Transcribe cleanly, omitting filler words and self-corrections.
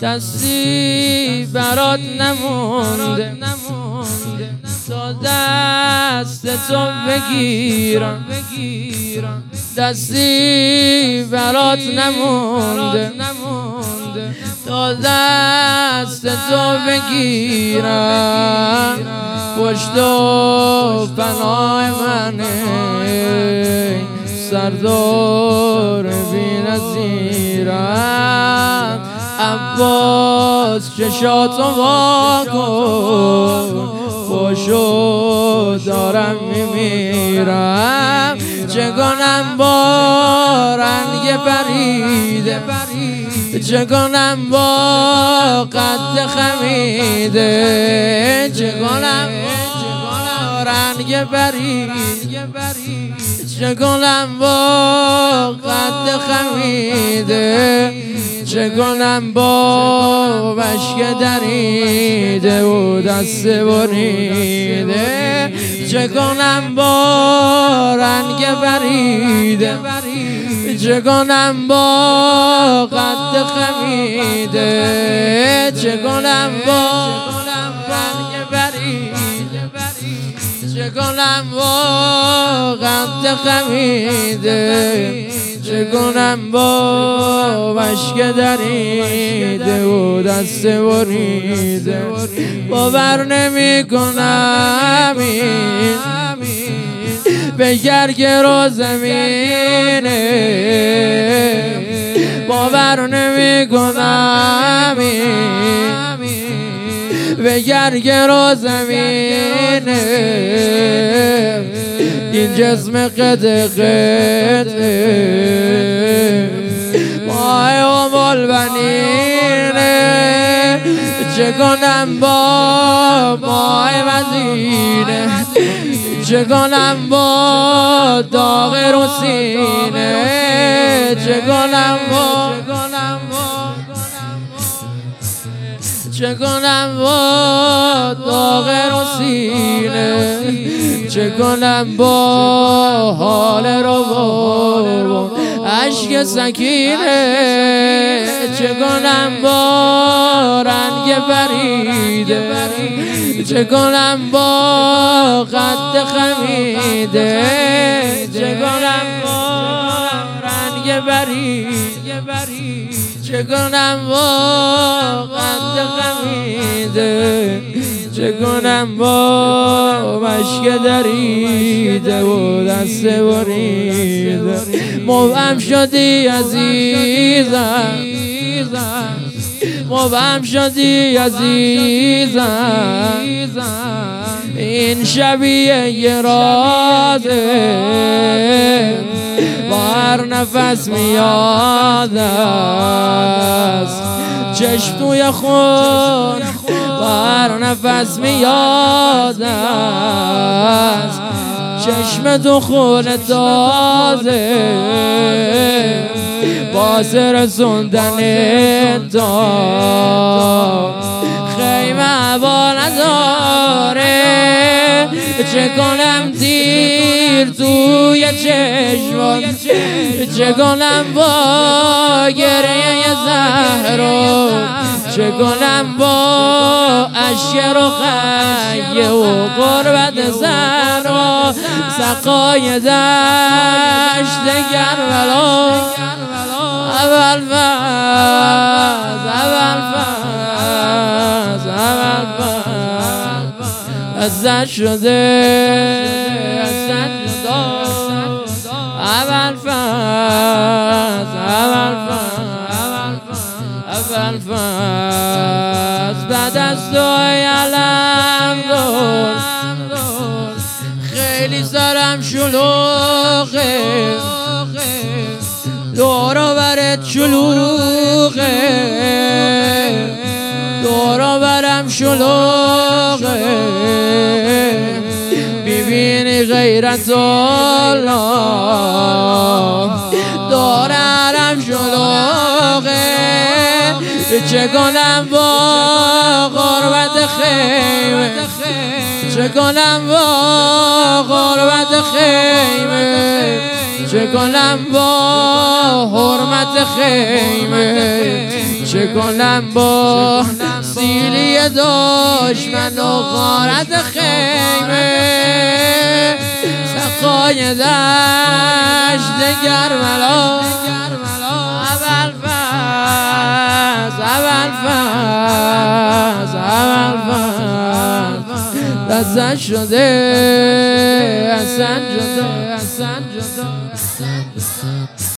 دستی برات نمونده تا دست تو بگیرم، دستی برات نمونده تا دست تو بگیرم. پشت و پناه منه سردار بی‌نظیرم. عباس چشاتو وا کن، پاشو دارم میمیرم. چه کنم با رنگ پریده، چه کنم با قد خمیده، چه کنم با رنگ پریده، چه کنم با قد خمیده، چه کنم با مشک دریده و دست بریده، چه کنم با رنگ پریده، چه کنم با قد خمیده، چه کنم با رنگ پریده، چه کنم با قد خمیده، چه کنم با مشک دریده و دست بریده. باور نمی کنم این بگر که رو زمینه، باور نمی کنم این بگر که رو زمینه. این جسم قد مای و مال بنینه، چه کنم با مای مدینه، چه کنم با داغ رو سینه، چه کنم با چه کنم با داغ رو سینه، چه کنم با حال رو با عشق سکینه، چه کنم با رنگ پریده، چه کنم با قد خمیده، چه کنم با رنگ پریده، چه کنم با قد خمیده، چه کنم با مشک دریده و دست بریده. مبهم شدی عزیزم، مبهم شدی عزیزم، این شبیه یه رازه با هر نفس میاد است، چشم توی خون با هر نفس میاد است، چشم تو خون تازه واسه رسوندن تا خیمه هوا نداره. چه کنم تیر توی چشمات، چه کنم با گریه زهرا، چه کنم با اشک و خیه و غربت زهرا. سقای دشت کربلا اول فاز، اول فاز، اول فاز ازت شده، ازت جدا. اول فاز، اول فاز، اول فاز بعد از توی علم دار خیلی سرم شلوغه، دور و برت شلوغه، دور و برم شلوغه. ببینی غیرت الله دورم شلوغه، چه کنم با غربت خیمه، چه کنم با غربت خیمه، چه کنم با حرمت خیمه، چه کنم با سیلی دشمن و غارت خیمه سقای دشت کربلا دستش شده حسن جدا